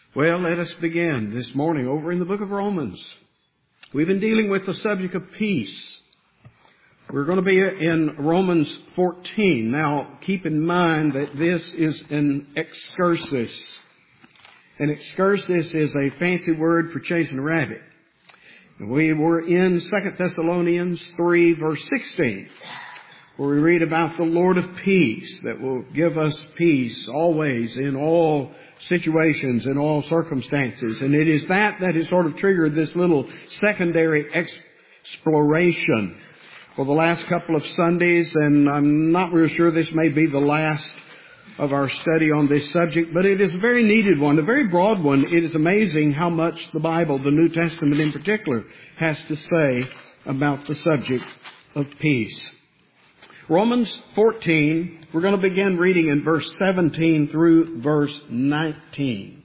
Well, let us begin this morning over in the book of Romans. We've been dealing with the subject of peace. We're going to be in Romans 14. Now, keep in mind that this is an excursus. An excursus is a fancy word for chasing a rabbit. We were in 2 Thessalonians 3, verse 16, where we read about the Lord of peace that will give us peace always in all situations, in all circumstances. And it is that has sort of triggered this little secondary exploration for the last couple of Sundays. And I'm not real sure this may be the last of our study on this subject, but it is a very needed one, a very broad one. It is amazing how much the Bible, the New Testament in particular, has to say about the subject of peace. Romans 14, we're going to begin reading in verse 17 through verse 19.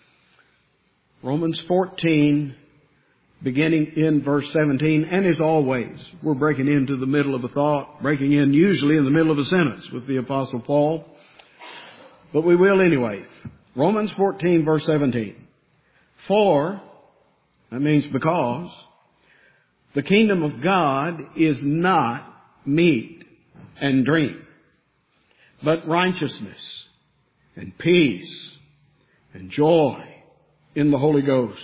Romans 14, beginning in verse 17. And as always, we're breaking into the middle of a thought, breaking in usually in the middle of a sentence with the Apostle Paul. But we will anyway. Romans 14, verse 17. For, that means because, the kingdom of God is not meat and drink, but righteousness and peace and joy in the Holy Ghost.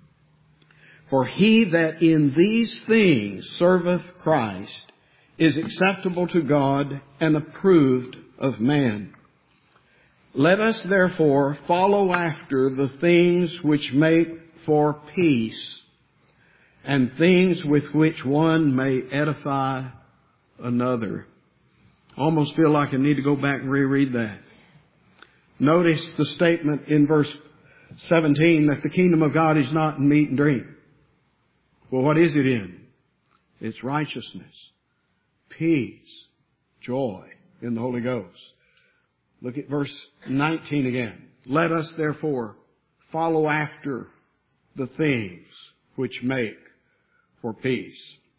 For he that in these things serveth Christ is acceptable to God and approved of man. Let us therefore follow after the things which make for peace, and things with which one may edify another. I almost feel like I need to go back and reread that. Notice the statement in verse 17 that the kingdom of God is not in meat and drink. Well, what is it in? It's righteousness, peace, joy in the Holy Ghost. Look at verse 19 again. Let us therefore follow after the things which make for peace.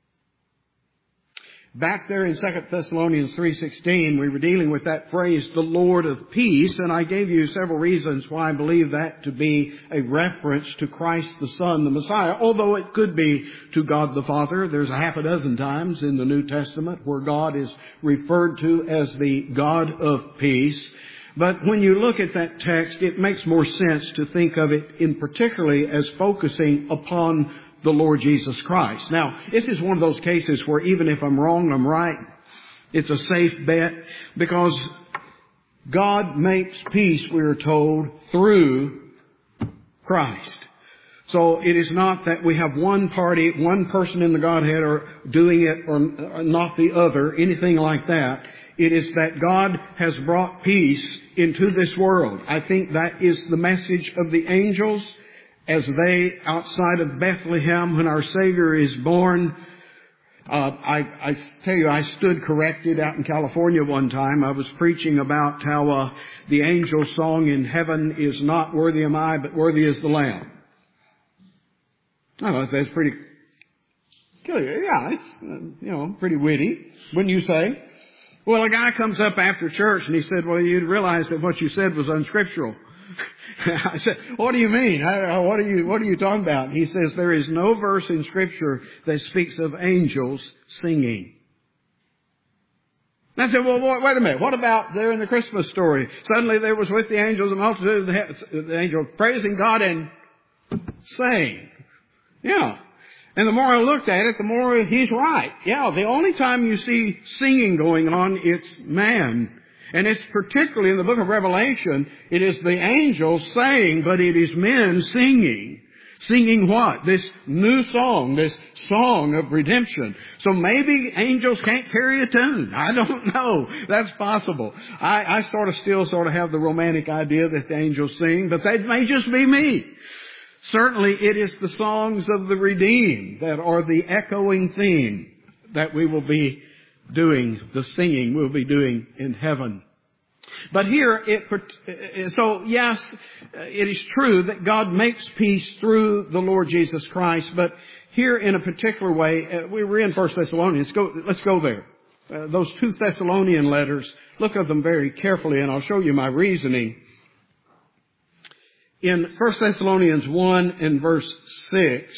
Back there in 2 Thessalonians 3:16, we were dealing with that phrase, the Lord of peace, and I gave you several reasons why I believe that to be a reference to Christ the Son, the Messiah, although it could be to God the Father. There's a half a dozen times in the New Testament where God is referred to as the God of peace. But when you look at that text, it makes more sense to think of it in particularly as focusing upon the Lord Jesus Christ. Now, this is one of those cases where even if I'm wrong, I'm right. It's a safe bet because God makes peace, we are told, through Christ. So it is not that we have one party, one person in the Godhead or doing it or not the other, anything like that. It is that God has brought peace into this world. I think that is the message of the angels as they, outside of Bethlehem, when our Savior is born. I tell you, I stood corrected out in California one time. I was preaching about how the angel song in heaven is not worthy am I, but worthy is the Lamb. I thought that's pretty, yeah, it's, pretty witty, wouldn't you say? Well, a guy comes up after church and he said, well, you realize that what you said was unscriptural. I said, what do you mean? What are you talking about? He says, there is no verse in Scripture that speaks of angels singing. And I said, well, wait a minute. What about there in the Christmas story? Suddenly there was with the angels a multitude of the angels praising God and saying. Yeah. And the more I looked at it, the more he's right. Yeah, the only time you see singing going on, it's man. And it's particularly in the book of Revelation, it is the angels saying, but it is men singing. Singing what? This new song, this song of redemption. So maybe angels can't carry a tune. I don't know. That's possible. I still have the romantic idea that the angels sing, but that may just be me. Certainly it is the songs of the redeemed that are the echoing theme that we will be doing, the singing we'll be doing in heaven. But here, so yes, it is true that God makes peace through the Lord Jesus Christ, but here in a particular way, we were in 1 Thessalonians. Let's go there. Those 2 Thessalonian letters, look at them very carefully and I'll show you my reasoning. In 1 Thessalonians 1 and verse 6,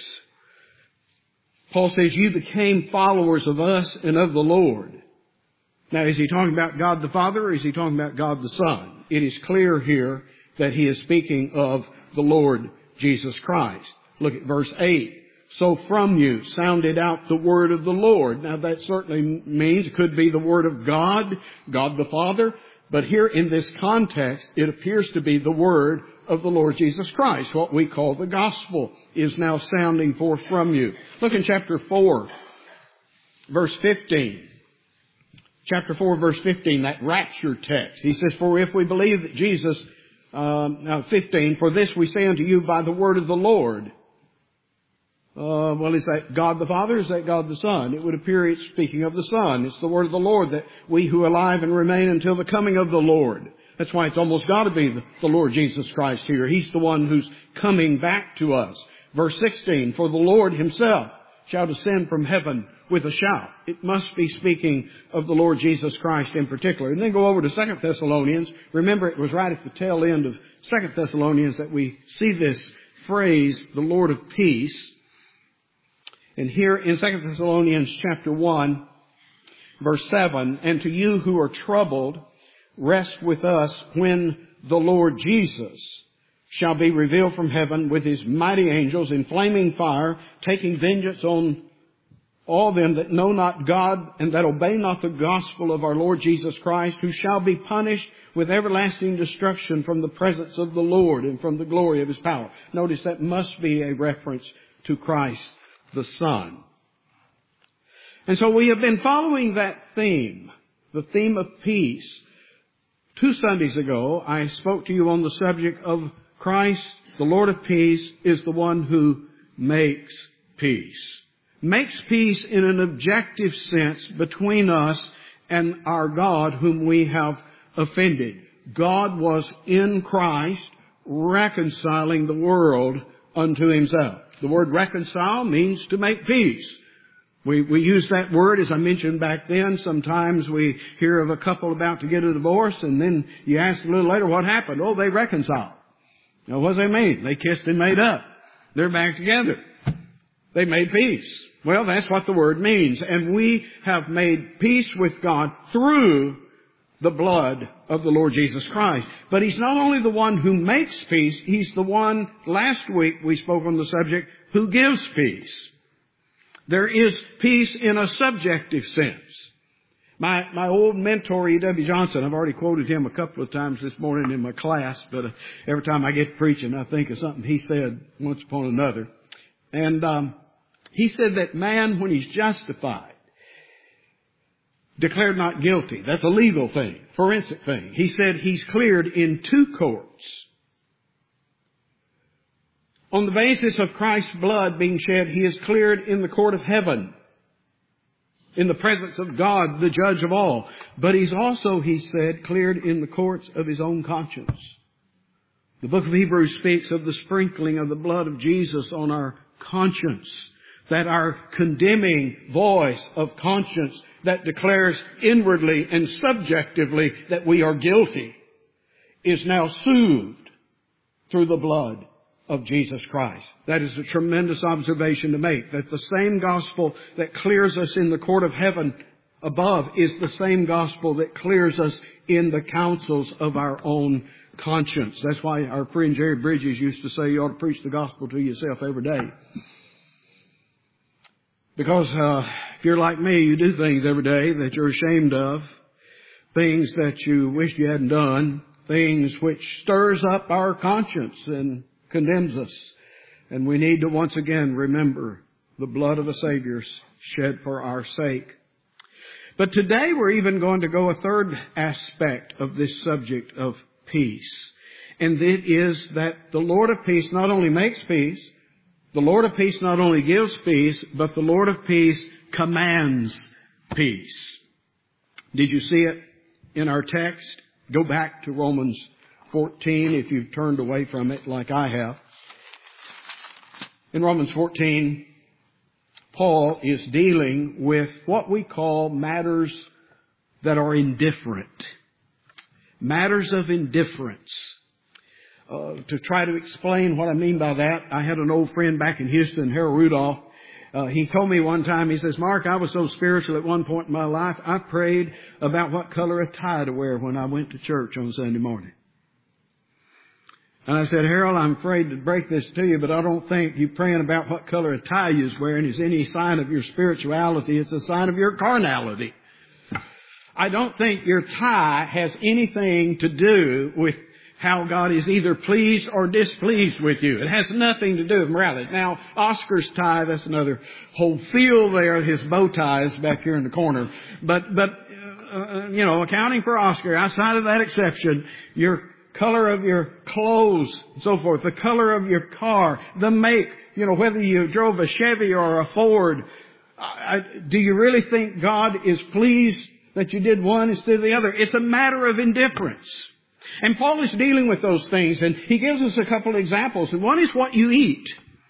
Paul says, you became followers of us and of the Lord. Now, is he talking about God the Father or is he talking about God the Son? It is clear here that he is speaking of the Lord Jesus Christ. Look at verse 8. So from you sounded out the word of the Lord. Now that certainly means it could be the word of God, God the Father. But here in this context, it appears to be the word of the Lord Jesus Christ. What we call the gospel is now sounding forth from you. Look in chapter 4, verse 15. Chapter 4, verse 15, that rapture text. He says, for if we believe that Jesus, 15, for this we say unto you by the word of the Lord. Well, is that God the Father or is that God the Son? It would appear it's speaking of the Son. It's the word of the Lord that we who are alive and remain until the coming of the Lord. That's why it's almost got to be the Lord Jesus Christ here. He's the one who's coming back to us. Verse 16, for the Lord himself shall descend from heaven with a shout. It must be speaking of the Lord Jesus Christ in particular. And then go over to 2 Thessalonians. Remember, it was right at the tail end of 2 Thessalonians that we see this phrase, the Lord of peace. And here in 2 Thessalonians chapter 1, verse 7, and to you who are troubled, rest with us when the Lord Jesus shall be revealed from heaven with his mighty angels in flaming fire, taking vengeance on all them that know not God and that obey not the gospel of our Lord Jesus Christ, who shall be punished with everlasting destruction from the presence of the Lord and from the glory of his power. Notice that must be a reference to Christ the Son. And so we have been following that theme, the theme of peace. 2 Sundays ago, I spoke to you on the subject of Christ, the Lord of peace, is the one who makes peace. Makes peace in an objective sense between us and our God whom we have offended. God was in Christ reconciling the world unto himself. The word reconcile means to make peace. We use that word, as I mentioned back then. Sometimes we hear of a couple about to get a divorce, and then you ask a little later what happened. Oh, they reconciled. Now, what does that mean? They kissed and made up. They're back together. They made peace. Well, that's what the word means. And we have made peace with God through the blood of the Lord Jesus Christ. But he's not only the one who makes peace, he's the one, last week we spoke on the subject, who gives peace. There is peace in a subjective sense. My old mentor, E.W. Johnson, I've already quoted him a couple of times this morning in my class, but every time I get preaching, I think of something he said once upon another. And he said that man, when he's justified, declared not guilty. That's a legal thing, forensic thing. He said he's cleared in 2 courts. On the basis of Christ's blood being shed, he is cleared in the court of heaven, in the presence of God, the judge of all. But he's also, he said, cleared in the courts of his own conscience. The book of Hebrews speaks of the sprinkling of the blood of Jesus on our conscience, that our condemning voice of conscience that declares inwardly and subjectively that we are guilty is now soothed through the blood of Jesus Christ. That is a tremendous observation to make, that the same gospel that clears us in the court of heaven above is the same gospel that clears us in the councils of our own conscience. That's why our friend Jerry Bridges used to say you ought to preach the gospel to yourself every day. Because if you're like me, you do things every day that you're ashamed of, things that you wish you hadn't done, things which stirs up our conscience and condemns us. And we need to once again remember the blood of a Savior shed for our sake. But today we're even going to go a third aspect of this subject of peace. And it is that the Lord of peace not only makes peace, the Lord of peace not only gives peace, but the Lord of peace commands peace. Did you see it in our text? Go back to Romans 14 if you've turned away from it like I have. In Romans 14, Paul is dealing with what we call matters that are indifferent. Matters of indifference. to try to explain what I mean by that, I had an old friend back in Houston, Harold Rudolph. He told me one time, he says, Mark, I was so spiritual at one point in my life, I prayed about what color of tie to wear when I went to church on Sunday morning. And I said, Harold, I'm afraid to break this to you, but I don't think you praying about what color of tie you're wearing is any sign of your spirituality. It's a sign of your carnality. I don't think your tie has anything to do with how God is either pleased or displeased with you. It has nothing to do with morality. Now, Oscar's tie, that's another whole field there. His bow tie is back here in the corner. But accounting for Oscar, outside of that exception, your color of your clothes, and so forth, the color of your car, the make, whether you drove a Chevy or a Ford, do you really think God is pleased that you did one instead of the other? It's a matter of indifference. And Paul is dealing with those things, and he gives us a couple of examples. And one is what you eat.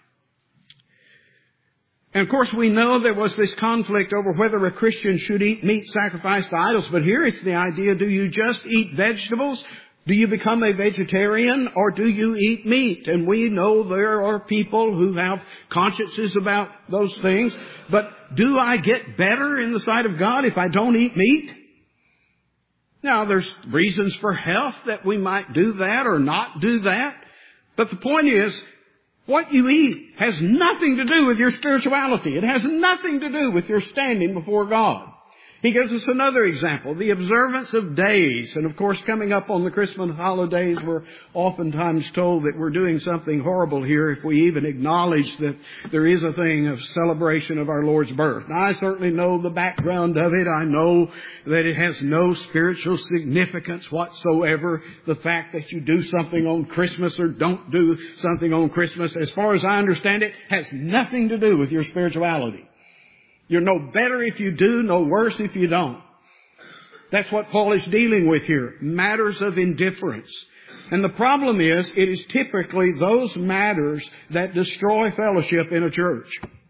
And of course we know there was this conflict over whether a Christian should eat meat sacrificed to idols, but here it's the idea, do you just eat vegetables? Do you become a vegetarian, or do you eat meat? And we know there are people who have consciences about those things, but do I get better in the sight of God if I don't eat meat? Now, there's reasons for health that we might do that or not do that. But the point is, what you eat has nothing to do with your spirituality. It has nothing to do with your standing before God. He gives us another example, the observance of days. And of course, coming up on the Christmas holidays, we're oftentimes told that we're doing something horrible here if we even acknowledge that there is a thing of celebration of our Lord's birth. Now, I certainly know the background of it. I know that it has no spiritual significance whatsoever. The fact that you do something on Christmas or don't do something on Christmas, as far as I understand it, has nothing to do with your spirituality. You're no better if you do, no worse if you don't. That's what Paul is dealing with here. Matters of indifference. And the problem is, it is typically those matters that destroy fellowship in a church.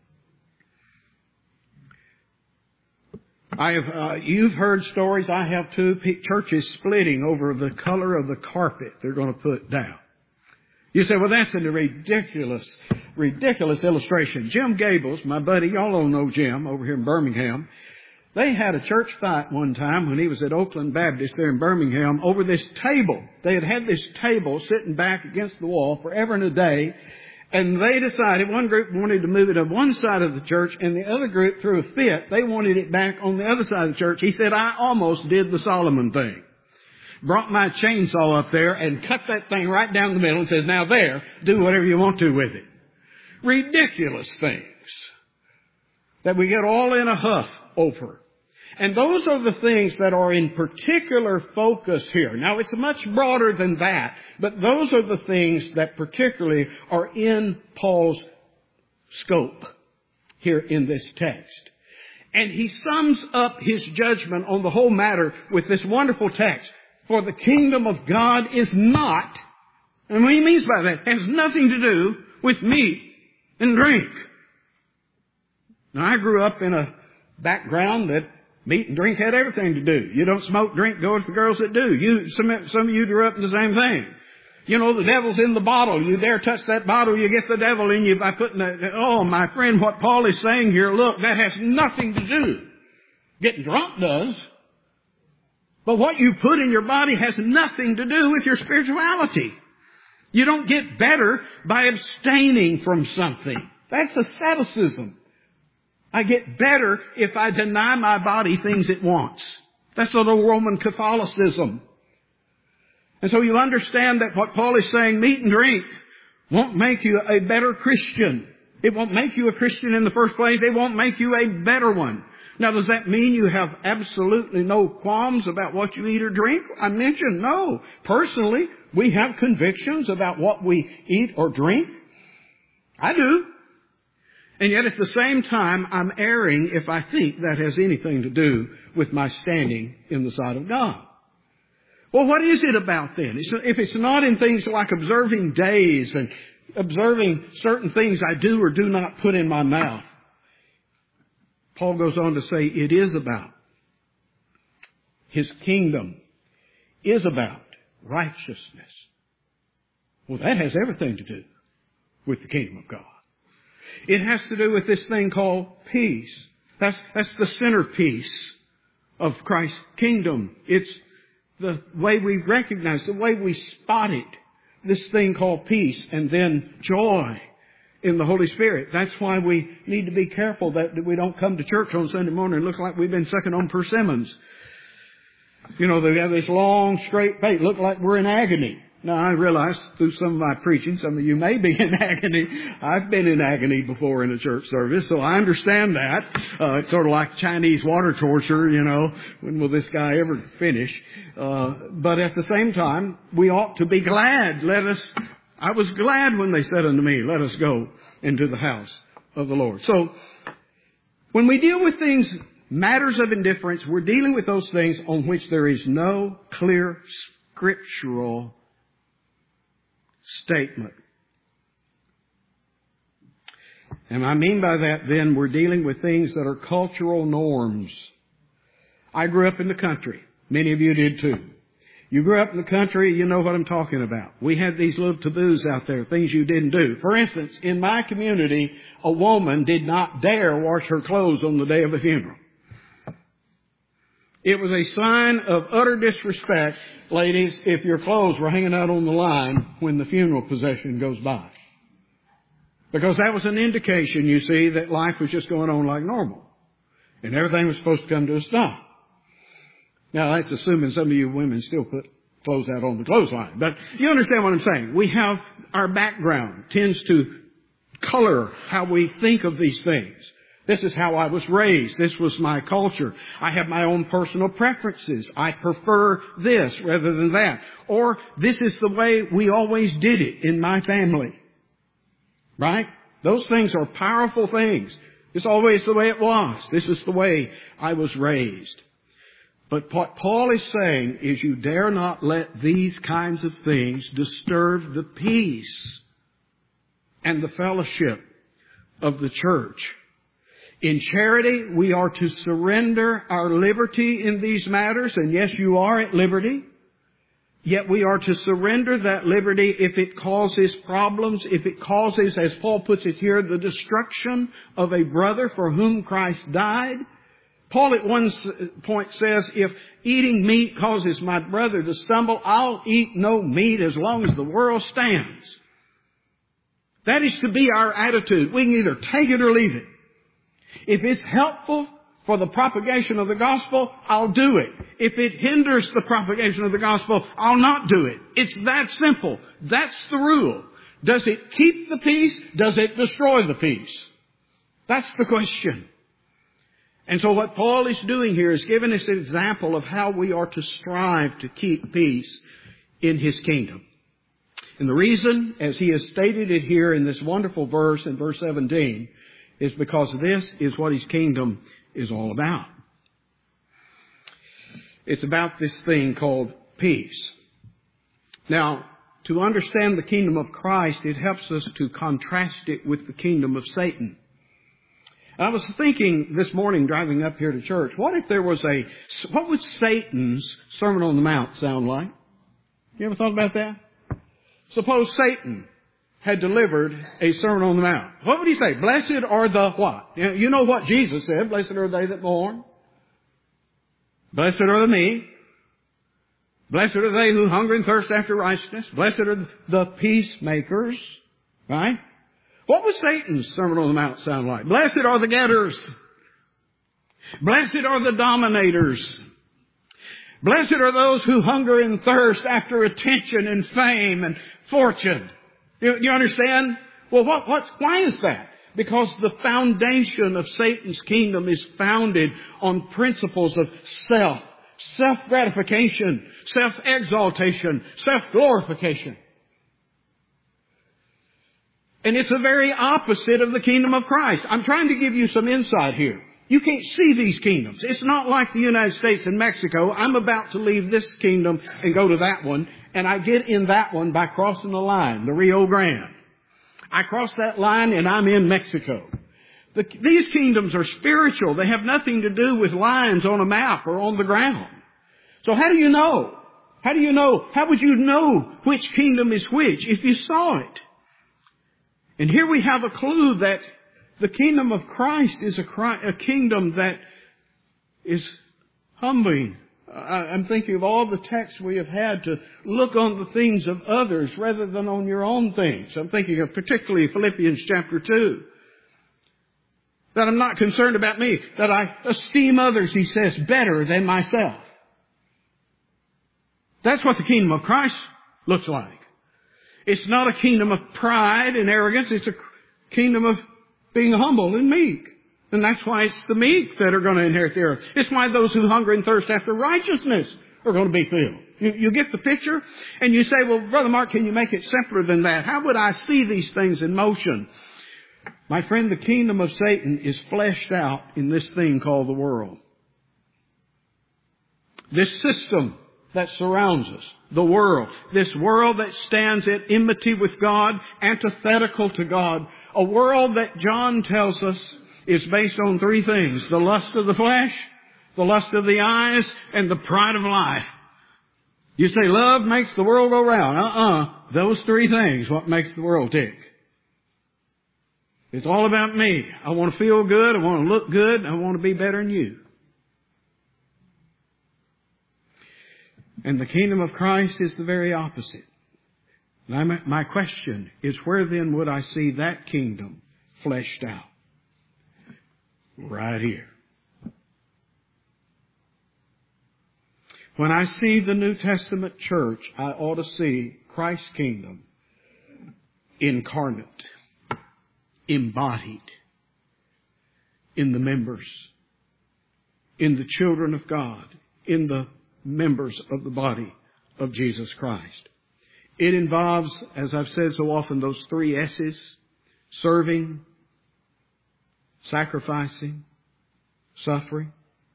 You've heard stories, I have too, churches splitting over the color of the carpet they're going to put down. You say, well, that's a ridiculous illustration. Jim Gables, my buddy, y'all don't know Jim, over here in Birmingham. They had a church fight one time when he was at Oakland Baptist there in Birmingham over this table. They had this table sitting back against the wall forever and a day. And they decided, one group wanted to move it to one side of the church, and the other group threw a fit. They wanted it back on the other side of the church. He said, I almost did the Solomon thing. Brought my chainsaw up there and cut that thing right down the middle and says, now there, do whatever you want to with it. Ridiculous things that we get all in a huff over. And those are the things that are in particular focus here. Now, it's much broader than that, but those are the things that particularly are in Paul's scope here in this text. And he sums up his judgment on the whole matter with this wonderful text. For the kingdom of God is not, and what he means by that, has nothing to do with meat and drink. Now, I grew up in a background that meat and drink had everything to do. You don't smoke, drink, go with the girls that do. Some of you grew up in the same thing. The devil's in the bottle. You dare touch that bottle, you get the devil in you by putting my friend, what Paul is saying here, look, that has nothing to do. Getting drunk does. But what you put in your body has nothing to do with your spirituality. You don't get better by abstaining from something. That's asceticism. I get better if I deny my body things it wants. That's sort of Roman Catholicism. And so you understand that what Paul is saying, meat and drink won't make you a better Christian. It won't make you a Christian in the first place. It won't make you a better one. Now, does that mean you have absolutely no qualms about what you eat or drink? I mentioned no. Personally, we have convictions about what we eat or drink. I do. And yet at the same time, I'm erring if I think that has anything to do with my standing in the sight of God. Well, what is it about then? If it's not in things like observing days and observing certain things I do or do not put in my mouth, Paul goes on to say it is about His kingdom is about righteousness. Well, that has everything to do with the kingdom of God. It has to do with this thing called peace. That's the centerpiece of Christ's kingdom. It's the way we recognize, the way we spot it. This thing called peace, and then joy in the Holy Spirit. That's why we need to be careful that we don't come to church on Sunday morning and look like we've been sucking on persimmons. You know, they have this long, straight face, look like we're in agony. Now, I realize through some of my preaching, some of you may be in agony. I've been in agony before in a church service, so I understand that. It's sort of like Chinese water torture, you know. When will this guy ever finish? But at the same time, we ought to be glad. I was glad when they said unto me, let us go into the house of the Lord. So, when we deal with things, matters of indifference, we're dealing with those things on which there is no clear scriptural statement. And I mean by that then, we're dealing with things that are cultural norms. I grew up in the country. Many of you did too. You grew up in the country, you know what I'm talking about. We had these little taboos out there, things you didn't do. For instance, in my community, a woman did not dare wash her clothes on the day of a funeral. It was a sign of utter disrespect, ladies, if your clothes were hanging out on the line when the funeral procession goes by. Because that was an indication, you see, that life was just going on like normal. And everything was supposed to come to a stop. Now, that's assuming some of you women still put clothes out on the clothesline. But you understand what I'm saying. We have, our background tends to color how we think of these things. This is how I was raised. This was my culture. I have my own personal preferences. I prefer this rather than that. Or this is the way we always did it in my family. Right? Those things are powerful things. It's always the way it was. This is the way I was raised. But what Paul is saying is you dare not let these kinds of things disturb the peace and the fellowship of the church. In charity, we are to surrender our liberty in these matters. And yes, you are at liberty. Yet we are to surrender that liberty if it causes problems, if it causes, as Paul puts it here, the destruction of a brother for whom Christ died. Paul at one point says, if eating meat causes my brother to stumble, I'll eat no meat as long as the world stands. That is to be our attitude. We can either take it or leave it. If it's helpful for the propagation of the gospel, I'll do it. If it hinders the propagation of the gospel, I'll not do it. It's that simple. That's the rule. Does it keep the peace? Does it destroy the peace? That's the question. And so what Paul is doing here is giving us an example of how we are to strive to keep peace in his kingdom. And the reason, as he has stated it here in this wonderful verse in verse 17, is because this is what his kingdom is all about. It's about this thing called peace. Now, to understand the kingdom of Christ, it helps us to contrast it with the kingdom of Satan. And I was thinking this morning driving up here to church, what would Satan's Sermon on the Mount sound like? You ever thought about that? Suppose Satan had delivered a Sermon on the Mount. What would he say? Blessed are the what? You know what Jesus said. Blessed are they that mourn. Blessed are the meek. Blessed are they who hunger and thirst after righteousness. Blessed are the peacemakers. Right? What would Satan's Sermon on the Mount sound like? Blessed are the getters. Blessed are the dominators. Blessed are those who hunger and thirst after attention and fame and fortune. You understand? Well, why is that? Because the foundation of Satan's kingdom is founded on principles of self-gratification, self-exaltation, self-glorification. And it's the very opposite of the kingdom of Christ. I'm trying to give you some insight here. You can't see these kingdoms. It's not like the United States and Mexico. I'm about to leave this kingdom and go to that one. And I get in that one by crossing the line, the Rio Grande. I cross that line and I'm in Mexico. These kingdoms are spiritual. They have nothing to do with lines on a map or on the ground. So how do you know? How do you know? How would you know which kingdom is which if you saw it? And here we have a clue that the kingdom of Christ is a kingdom that is humbling. I'm thinking of all the texts we have had to look on the things of others rather than on your own things. I'm thinking of particularly Philippians chapter 2. That I'm not concerned about me. That I esteem others, he says, better than myself. That's what the kingdom of Christ looks like. It's not a kingdom of pride and arrogance. It's a kingdom of being humble and meek. And that's why it's the meek that are going to inherit the earth. It's why those who hunger and thirst after righteousness are going to be filled. You get the picture? And you say, well, Brother Mark, can you make it simpler than that? How would I see these things in motion? My friend, the kingdom of Satan is fleshed out in this thing called the world. This system that surrounds us, the world, this world that stands at enmity with God, antithetical to God, a world that John tells us is based on three things: the lust of the flesh, the lust of the eyes, and the pride of life. You say love makes the world go round. Those three things, what makes the world tick. It's all about me. I want to feel good, I want to look good, I want to be better than you. And the kingdom of Christ is the very opposite. Now, my question is, where then would I see that kingdom fleshed out? Right here. When I see the New Testament church, I ought to see Christ's kingdom incarnate, embodied in the members, in the children of God, in the members of the body of Jesus Christ. It involves, as I've said so often, those three S's: serving, sacrificing, suffering.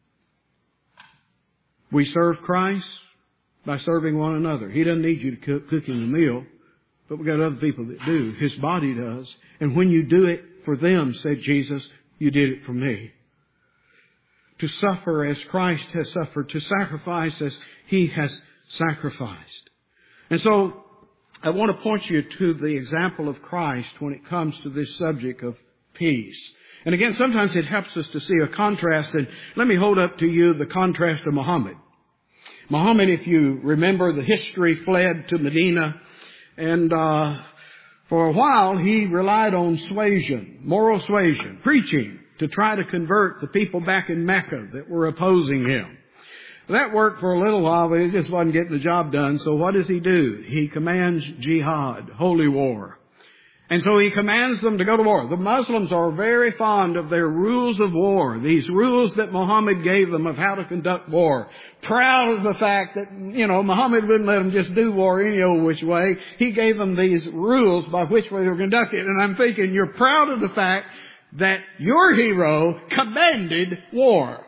We serve Christ by serving one another. He doesn't need you to cook him a meal, but we've got other people that do. His body does. And when you do it for them, said Jesus, you did it for me. To suffer as Christ has suffered, to sacrifice as He has sacrificed. And so I want to point you to the example of Christ when it comes to this subject of peace. And again, sometimes it helps us to see a contrast. And let me hold up to you the contrast of Muhammad. Muhammad, if you remember the history, fled to Medina. And for a while he relied on suasion, moral suasion, preaching, to try to convert the people back in Mecca that were opposing him. That worked for a little while, but it just wasn't getting the job done. So what does he do? He commands jihad, holy war. And so he commands them to go to war. The Muslims are very fond of their rules of war, these rules that Muhammad gave them of how to conduct war. Proud of the fact that, Muhammad wouldn't let them just do war any old which way. He gave them these rules by which way they were conducted. And I'm thinking, you're proud of the fact that your hero commanded war.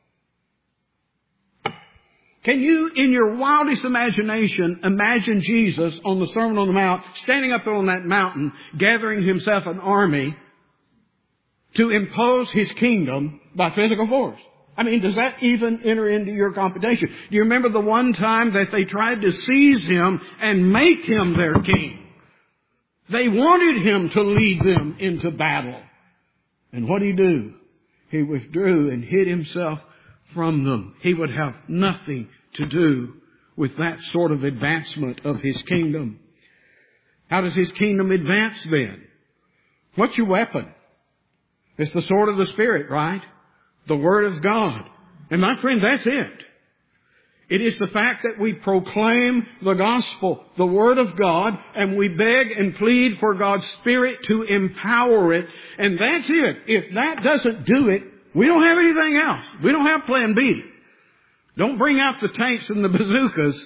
Can you, in your wildest imagination, imagine Jesus on the Sermon on the Mount, standing up on that mountain, gathering himself an army to impose his kingdom by physical force? I mean, does that even enter into your computation? Do you remember the one time that they tried to seize him and make him their king? They wanted him to lead them into battle. And what did he do? He withdrew and hid himself from them. He would have nothing to do with that sort of advancement of his kingdom. How does his kingdom advance then? What's your weapon? It's the sword of the Spirit, right? The Word of God. And my friend, that's it. It is the fact that we proclaim the gospel, the Word of God, and we beg and plead for God's Spirit to empower it. And that's it. If that doesn't do it, we don't have anything else. We don't have plan B. Don't bring out the tanks and the bazookas.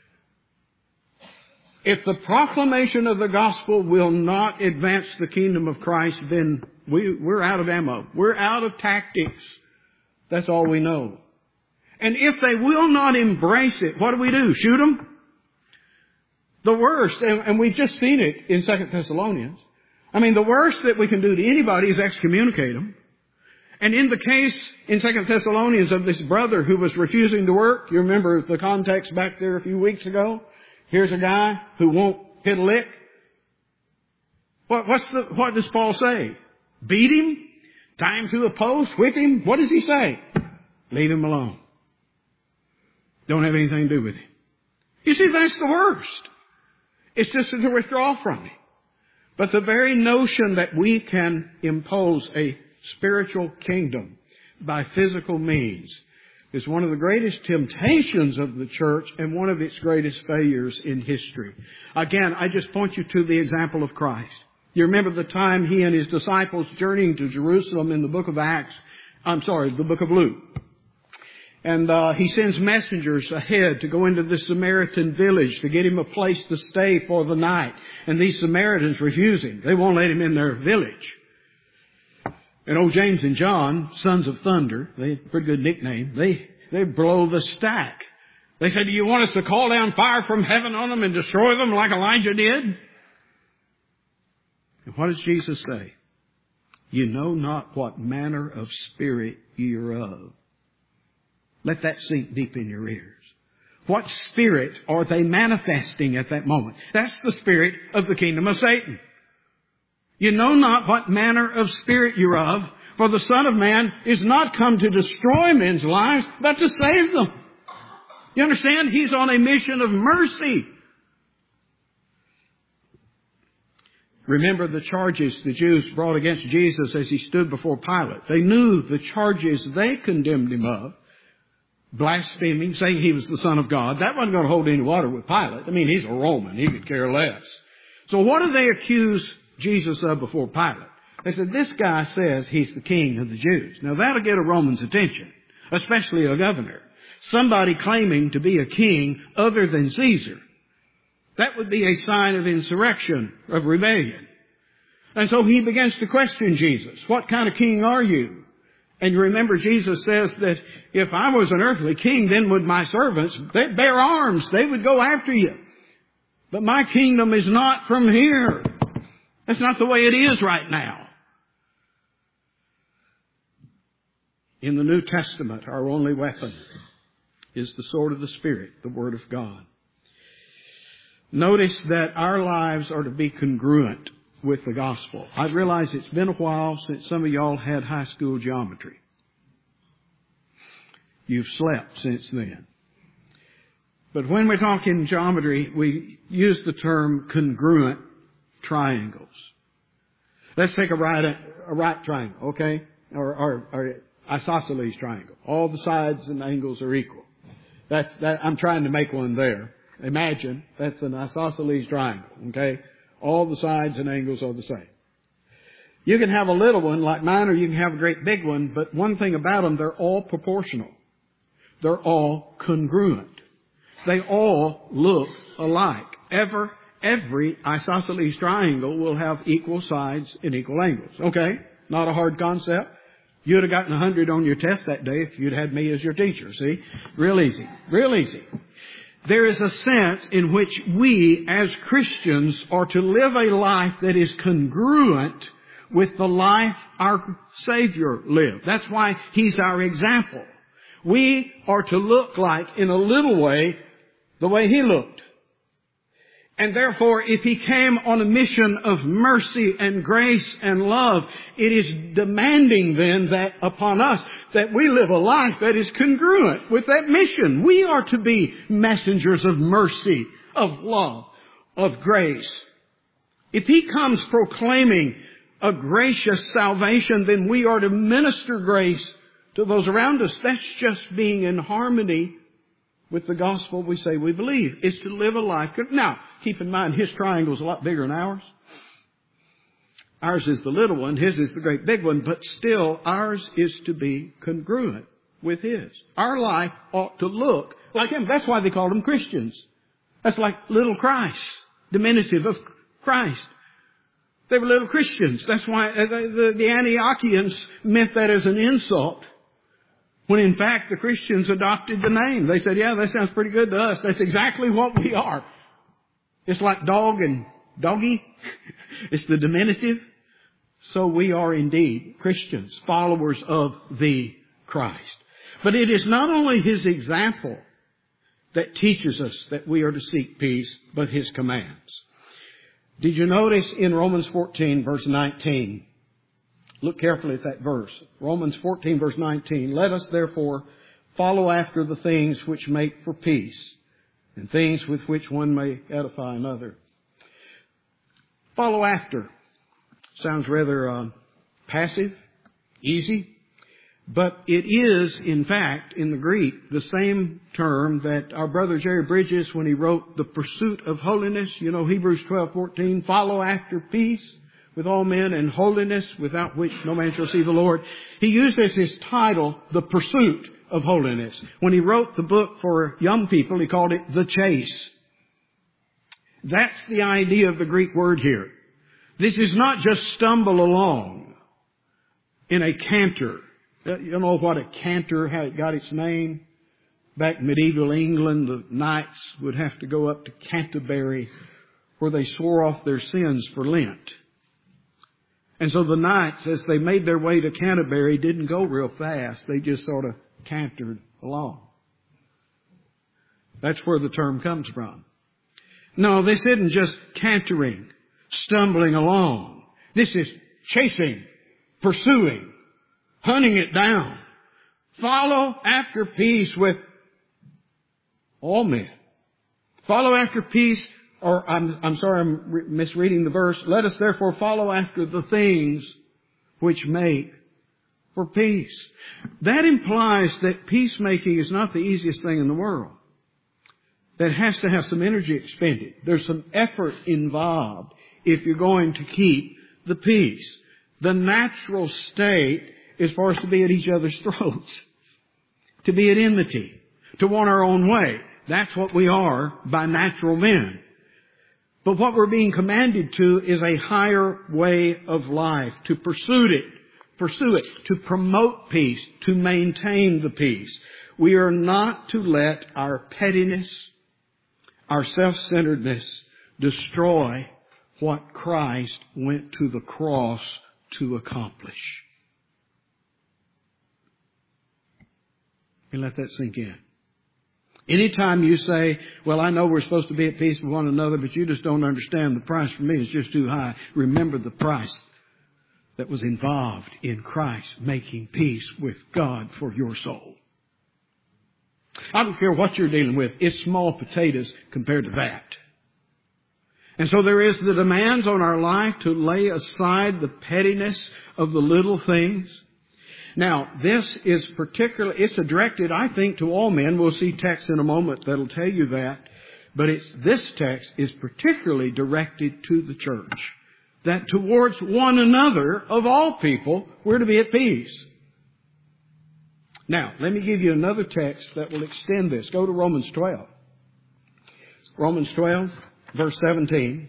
If the proclamation of the gospel will not advance the kingdom of Christ, then we're out of ammo. We're out of tactics. That's all we know. And if they will not embrace it, what do? Shoot them? The worst, and we've just seen it in 2 Thessalonians. I mean, the worst that we can do to anybody is excommunicate them. And in the case in 2 Thessalonians of this brother who was refusing to work, you remember the context back there a few weeks ago? Here's a guy who won't hit a lick. What does Paul say? Beat him? Tie him to a post? Whip him? What does he say? Leave him alone. Don't have anything to do with him. You see, that's the worst. It's just to withdraw from him. But the very notion that we can impose a spiritual kingdom by physical means is one of the greatest temptations of the church and one of its greatest failures in history. Again, I just point you to the example of Christ. You remember the time he and his disciples journeying to Jerusalem in the book of the book of Luke. And he sends messengers ahead to go into the Samaritan village to get him a place to stay for the night. And these Samaritans refuse him. They won't let him in their village. And old James and John, sons of thunder, they pretty good nickname, they blow the stack. They say, do you want us to call down fire from heaven on them and destroy them like Elijah did? And what does Jesus say? You know not what manner of spirit ye are of. Let that sink deep in your ears. What spirit are they manifesting at that moment? That's the spirit of the kingdom of Satan. You know not what manner of spirit you're of, for the Son of Man is not come to destroy men's lives, but to save them. You understand? He's on a mission of mercy. Remember the charges the Jews brought against Jesus as he stood before Pilate. They knew the charges they condemned him of. Blaspheming, saying he was the Son of God. That wasn't going to hold any water with Pilate. I mean, he's a Roman. He could care less. So what do they accuse Jesus of before Pilate? They said, this guy says he's the king of the Jews. Now that'll get a Roman's attention, especially a governor. Somebody claiming to be a king other than Caesar. That would be a sign of insurrection, of rebellion. And so he begins to question Jesus. What kind of king are you? And you remember Jesus says that if I was an earthly king, then would my servants, they'd bear arms, they would go after you. But my kingdom is not from here. That's not the way it is right now. In the New Testament, our only weapon is the sword of the Spirit, the Word of God. Notice that our lives are to be congruent with the gospel. I realize it's been a while since some of y'all had high school geometry. You've slept since then. But when we talk in geometry, we use the term congruent triangles. Let's take a right triangle, okay? Or isosceles triangle. All the sides and angles are equal. I'm trying to make one there. Imagine that's an isosceles triangle, okay? All the sides and angles are the same. You can have a little one like mine, or you can have a great big one, but one thing about them, they're all proportional. They're all congruent. They all look alike. Every isosceles triangle will have equal sides and equal angles. Okay? Not a hard concept. You'd have gotten 100 on your test that day if you'd had me as your teacher. See? Real easy. Real easy. There is a sense in which we as Christians are to live a life that is congruent with the life our Savior lived. That's why He's our example. We are to look like, in a little way, the way He looked. And therefore, if He came on a mission of mercy and grace and love, it is demanding then that upon us that we live a life that is congruent with that mission. We are to be messengers of mercy, of love, of grace. If He comes proclaiming a gracious salvation, then we are to minister grace to those around us. That's just being in harmony with the gospel we say we believe. It's to live a life. Now, keep in mind, His triangle is a lot bigger than ours. Ours is the little one. His is the great big one. But still, ours is to be congruent with His. Our life ought to look like Him. That's why they called them Christians. That's like little Christ, diminutive of Christ. They were little Christians. That's why the Antiochians meant that as an insult. When in fact the Christians adopted the name. They said, yeah, that sounds pretty good to us. That's exactly what we are. It's like dog and doggy. It's the diminutive. So we are indeed Christians, followers of the Christ. But it is not only His example that teaches us that we are to seek peace, but His commands. Did you notice in Romans 14, verse 19? Look carefully at that verse. Romans 14, verse 19. Let us therefore follow after the things which make for peace, and things with which one may edify another. Follow after. Sounds rather passive, easy. But it is, in fact, in the Greek, the same term that our brother Jerry Bridges, when he wrote The Pursuit of Holiness, you know, Hebrews 12:14, follow after peace with all men and holiness, without which no man shall see the Lord. He used as his title, The Pursuit of Holiness. When he wrote the book for young people, he called it The Chase. That's the idea of the Greek word here. This is not just stumble along in a canter. You know what a canter, how it got its name? Back in medieval England, the knights would have to go up to Canterbury where they swore off their sins for Lent. And so the knights, as they made their way to Canterbury, didn't go real fast. They just sort of cantered along. That's where the term comes from. No, this isn't just cantering, stumbling along. This is chasing, pursuing, hunting it down. Follow after peace with all men. Follow after peace, or I'm sorry, I'm misreading the verse. Let us therefore follow after the things which make for peace. That implies that peacemaking is not the easiest thing in the world. That has to have some energy expended. There's some effort involved if you're going to keep the peace. The natural state is for us to be at each other's throats, to be at enmity, to want our own way. That's what we are by natural men. But what we're being commanded to is a higher way of life, to pursue it, to promote peace, to maintain the peace. We are not to let our pettiness, our self-centeredness destroy what Christ went to the cross to accomplish. And let that sink in. Anytime you say, well, I know we're supposed to be at peace with one another, but you just don't understand the price for me is just too high. Remember the price that was involved in Christ making peace with God for your soul. I don't care what you're dealing with. It's small potatoes compared to that. And so there is the demands on our life to lay aside the pettiness of the little things. Now, this is it's directed, I think, to all men. We'll see texts in a moment that'll tell you that. But this text is particularly directed to the church. That towards one another, of all people, we're to be at peace. Now, let me give you another text that will extend this. Go to Romans 12. Romans 12, verse 17.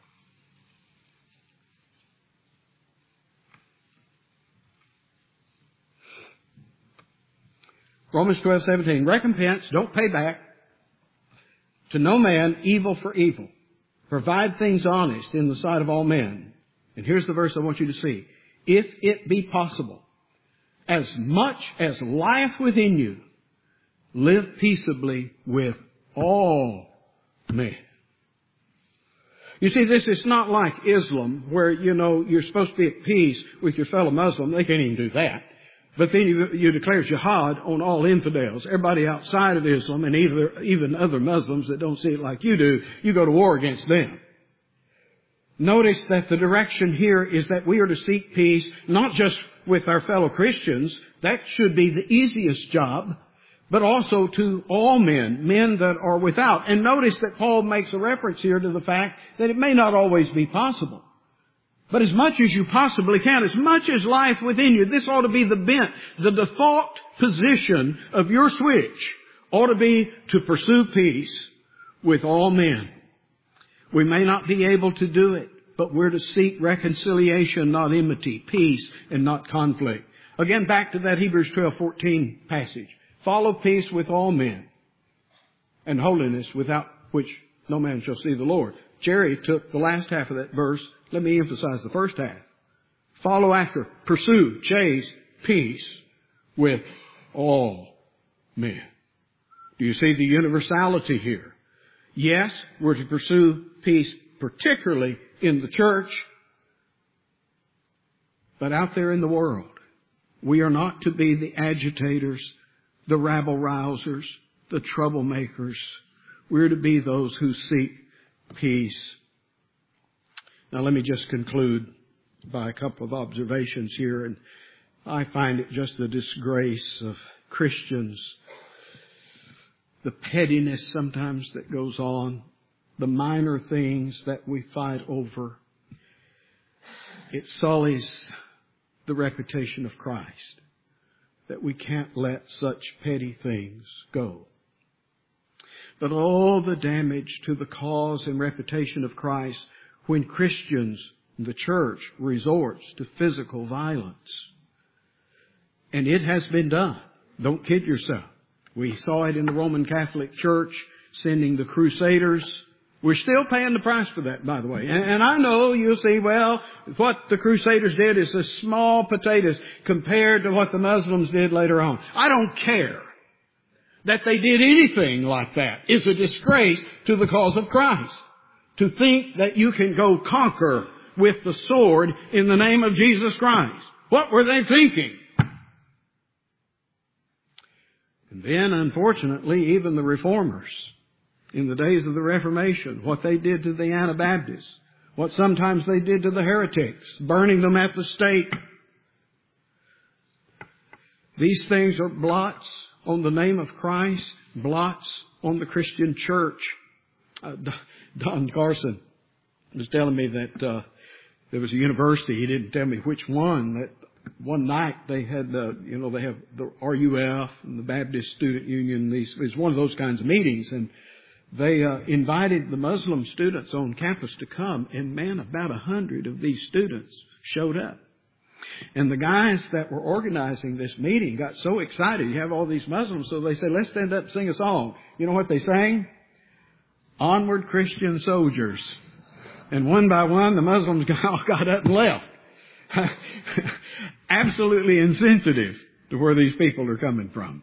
Romans 12:17. Recompense, don't pay back to no man evil for evil. Provide things honest in the sight of all men. And here's the verse I want you to see. If it be possible, as much as lieth within you, live peaceably with all men. You see, this is not like Islam, where, you're supposed to be at peace with your fellow Muslim. They can't even do that. But then you declare jihad on all infidels. Everybody outside of Islam and even other Muslims that don't see it like you do, you go to war against them. Notice that the direction here is that we are to seek peace, not just with our fellow Christians. That should be the easiest job, but also to all men that are without. And notice that Paul makes a reference here to the fact that it may not always be possible. But as much as you possibly can, as much as life within you, this ought to be the bent, the default position of your switch ought to be to pursue peace with all men. We may not be able to do it, but we're to seek reconciliation, not enmity, peace and not conflict. Again, back to that Hebrews 12:14 passage. Follow peace with all men and holiness, without which no man shall see the Lord. Jerry took the last half of that verse. Let me emphasize the first half. Follow after, pursue, chase peace with all men. Do you see the universality here? Yes, we're to pursue peace, particularly in the church, but out there in the world, we are not to be the agitators, the rabble-rousers, the troublemakers. We're to be those who seek peace. Now let me just conclude by a couple of observations here. And I find it just the disgrace of Christians, the pettiness sometimes that goes on, the minor things that we fight over. It sullies the reputation of Christ, that we can't let such petty things go. But all the damage to the cause and reputation of Christ when Christians, the church, resorts to physical violence. And it has been done. Don't kid yourself. We saw it in the Roman Catholic Church sending the Crusaders. We're still paying the price for that, by the way. And I know you'll see, well, what the Crusaders did is a small potatoes compared to what the Muslims did later on. I don't care that they did anything like that. It's a disgrace to the cause of Christ to think that you can go conquer with the sword in the name of Jesus Christ. What were they thinking? And then, unfortunately, even the Reformers, in the days of the Reformation, what they did to the Anabaptists, what sometimes they did to the heretics, burning them at the stake. These things are blots on the name of Christ, blots on the Christian church. Don Carson was telling me that there was a university, he didn't tell me which one, that one night they had, they have the RUF and the Baptist Student Union. It was one of those kinds of meetings, and they invited the Muslim students on campus to come, and man, about 100 of these students showed up. And the guys that were organizing this meeting got so excited. You have all these Muslims, so they said, let's stand up and sing a song. You know what they sang? Onward, Christian Soldiers. And one by one, the Muslims all got up and left. Absolutely insensitive to where these people are coming from.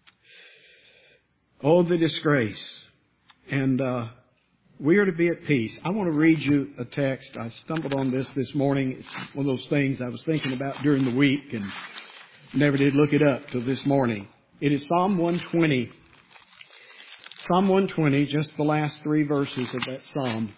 Oh, the disgrace. And we are to be at peace. I want to read you a text. I stumbled on this morning. It's one of those things I was thinking about during the week and never did look it up till this morning. It is Psalm 120. Psalm 120, just the last 3 verses of that psalm.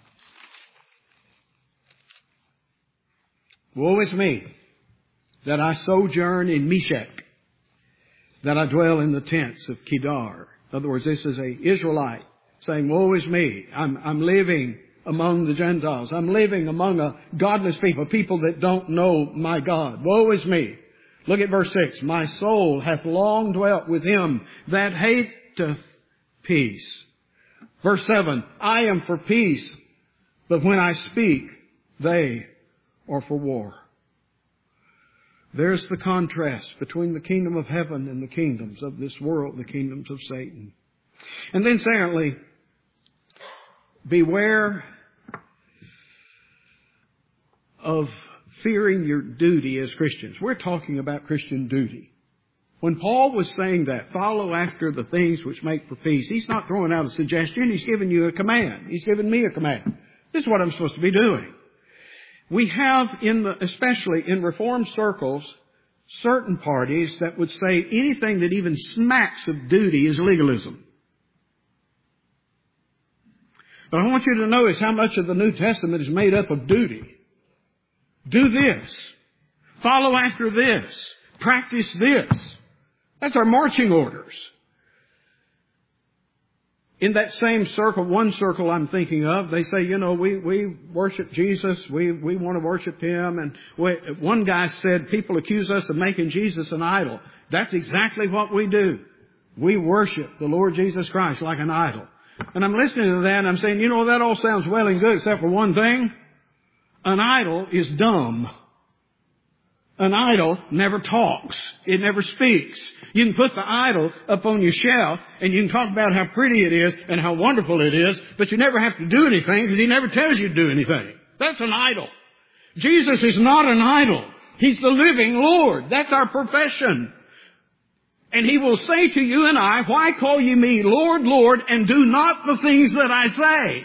Woe is me, that I sojourn in Meshech, that I dwell in the tents of Kedar. In other words, this is an Israelite saying, woe is me. I'm living among the Gentiles. I'm living among a godless people, people that don't know my God. Woe is me. Look at verse 6. My soul hath long dwelt with him that hateth peace. Verse 7. I am for peace, but when I speak, they are for war. There's the contrast between the kingdom of heaven and the kingdoms of this world, the kingdoms of Satan. And then secondly, beware of fearing your duty as Christians. We're talking about Christian duty. When Paul was saying that, follow after the things which make for peace, he's not throwing out a suggestion. He's giving you a command. He's giving me a command. This is what I'm supposed to be doing. We have, especially in Reformed circles, certain parties that would say anything that even smacks of duty is legalism. But I want you to notice how much of the New Testament is made up of duty. Do this. Follow after this. Practice this. That's our marching orders. In that same circle, one circle I'm thinking of, they say, we worship Jesus. We want to worship Him. And one guy said, people accuse us of making Jesus an idol. That's exactly what we do. We worship the Lord Jesus Christ like an idol. And I'm listening to that and I'm saying, that all sounds well and good except for one thing. An idol is dumb. An idol never talks. It never speaks. You can put the idol up on your shelf and you can talk about how pretty it is and how wonderful it is, but you never have to do anything because He never tells you to do anything. That's an idol. Jesus is not an idol. He's the living Lord. That's our profession. And He will say to you and I, why call ye me Lord, Lord, and do not the things that I say?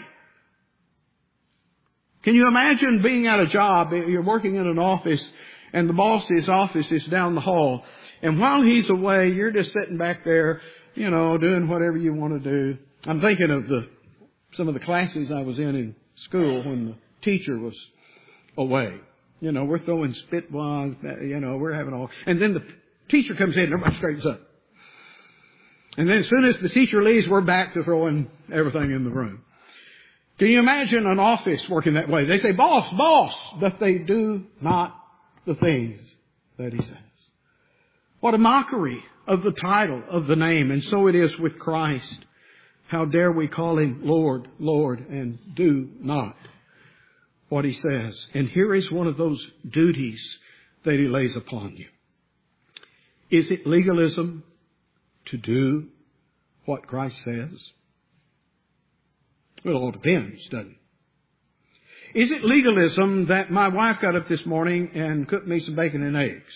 Can you imagine being at a job, you're working in an office, and the boss's office is down the hall, and while he's away, you're just sitting back there, doing whatever you want to do. I'm thinking of some of the classes I was in school when the teacher was away. We're throwing spitballs, we're having all, and then the teacher comes in and everybody straightens up. And then as soon as the teacher leaves, we're back to throwing everything in the room. Can you imagine an office working that way? They say, boss, boss, but they do not the things that He says. What a mockery of the title, of the name. And so it is with Christ. How dare we call Him Lord, Lord, and do not what He says. And here is one of those duties that He lays upon you. Is it legalism to do what Christ says? Well, it all depends, doesn't it? Is it legalism that my wife got up this morning and cooked me some bacon and eggs?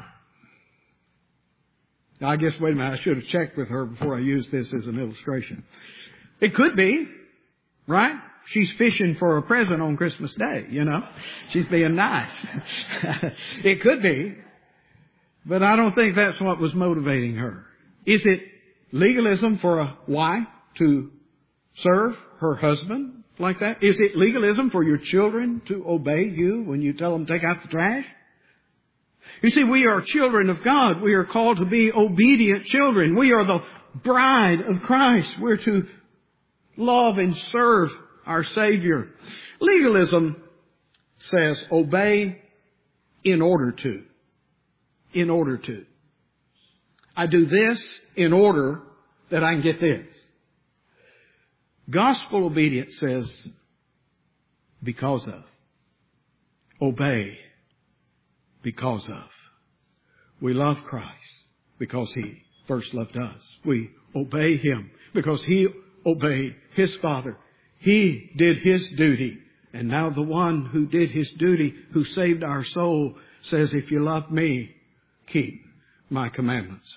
Now, I guess, wait a minute, I should have checked with her before I used this as an illustration. It could be, right? She's fishing for a present on Christmas Day, She's being nice. It could be. But I don't think that's what was motivating her. Is it legalism for a wife to serve her husband like that? Is it legalism for your children to obey you when you tell them to take out the trash? You see, we are children of God. We are called to be obedient children. We are the bride of Christ. We're to love and serve our Savior. Legalism says obey in order to. In order to. I do this in order that I can get this. Gospel obedience says because of. Obey because of. We love Christ because He first loved us. We obey Him because He obeyed His Father. He did His duty. And now the one who did His duty, who saved our soul, says, if you love me, keep my commandments.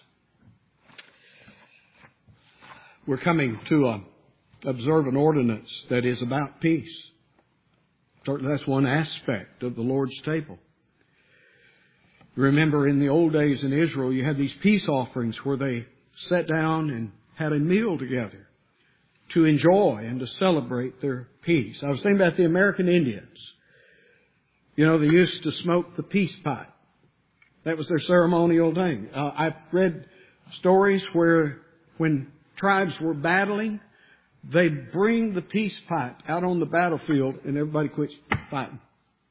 We're coming to observe an ordinance that is about peace. Certainly that's one aspect of the Lord's table. Remember, in the old days in Israel, you had these peace offerings where they sat down and had a meal together to enjoy and to celebrate their peace. I was thinking about the American Indians. They used to smoke the peace pipe. That was their ceremonial thing. I've read stories where when tribes were battling, they'd bring the peace pipe out on the battlefield and everybody quits fighting.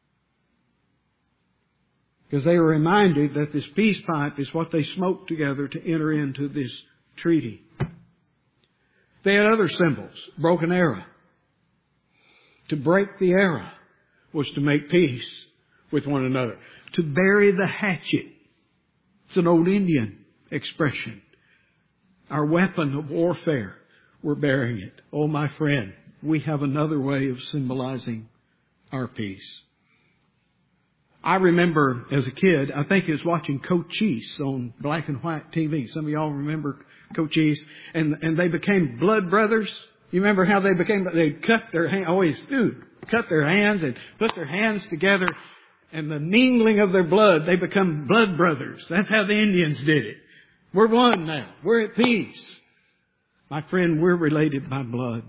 Because they were reminded that this peace pipe is what they smoked together to enter into this treaty. They had other symbols. Broken arrow. To break the arrow was to make peace with one another. To bury the hatchet. It's an old Indian expression. Our weapon of warfare, we're burying it. Oh, my friend, we have another way of symbolizing our peace. I remember as a kid, I think I was watching Cochise on black and white TV. Some of y'all remember Cochise. And they became blood brothers. You remember how they cut their hands, cut their hands and put their hands together. And the mingling of their blood, they become blood brothers. That's how the Indians did it. We're one now. We're at peace. My friend, we're related by blood.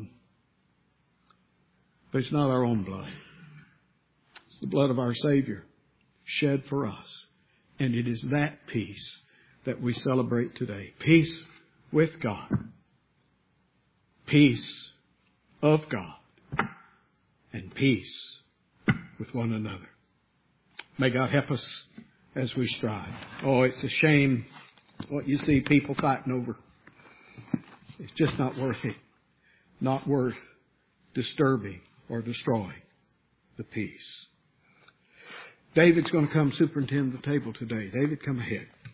But it's not our own blood. It's the blood of our Savior shed for us. And it is that peace that we celebrate today. Peace with God. Peace of God. And peace with one another. May God help us as we strive. Oh, it's a shame what you see people fighting over. It's just not worth it. Not worth disturbing or destroying the peace. David's going to come superintend the table today. David, come ahead.